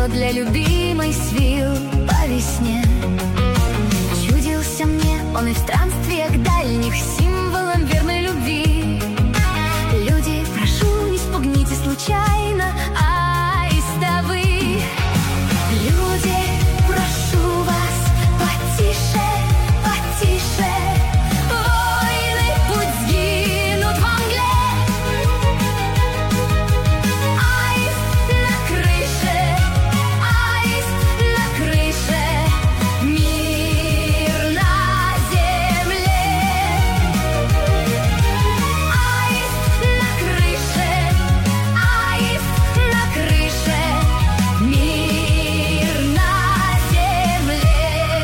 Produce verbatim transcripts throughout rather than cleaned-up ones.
цветет для любимой свил по весне. Чудился мне он и в странствиях дальних символом верной любви. Люди, прошу, не спугните случайно аиста вы. Люди, прошу вас, потише, потише. Войны путь сгинут во мгле. Аист на крыше, аист на крыше, мир на земле. Аист на крыше, аист на крыше, мир на земле.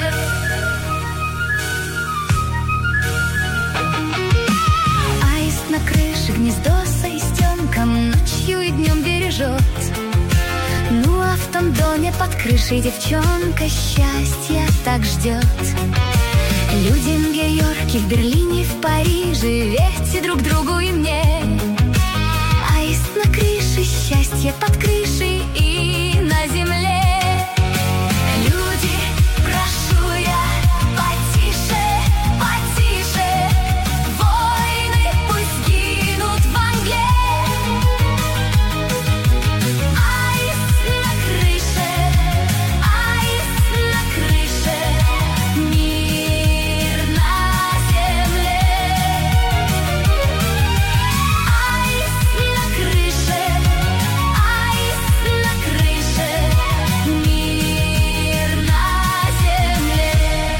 Аист на крыше гнездо с аистенком ночью и днем бережет. Ну а в том доме под крышей девчонка счастья так ждет. Люди в Нью-Йорке, в Берлине, в Париже, верьте друг другу и мне. Аист на крыше, счастье под крышей и на земле. Люди, прошу я, потише, потише. Войны пусть гинут во мгле. Аист на крыше, аист на крыше, мир на земле. Аист на крыше, аист на крыше, мир на земле.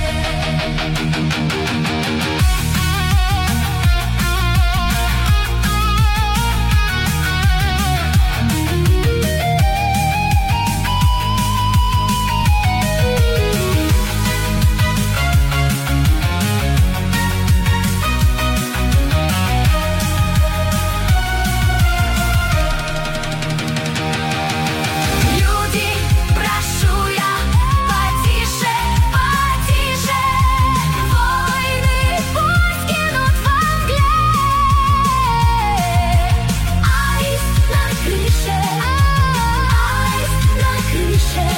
Люди, прошу я, потише, потише. Войны пусть гинут во мгле. Аист на крыше, аист на крыше,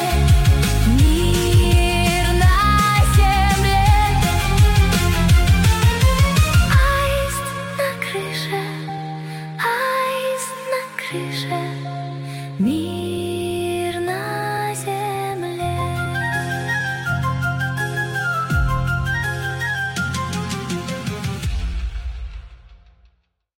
мир на земле. Аист на крыше, аист на крыше, мир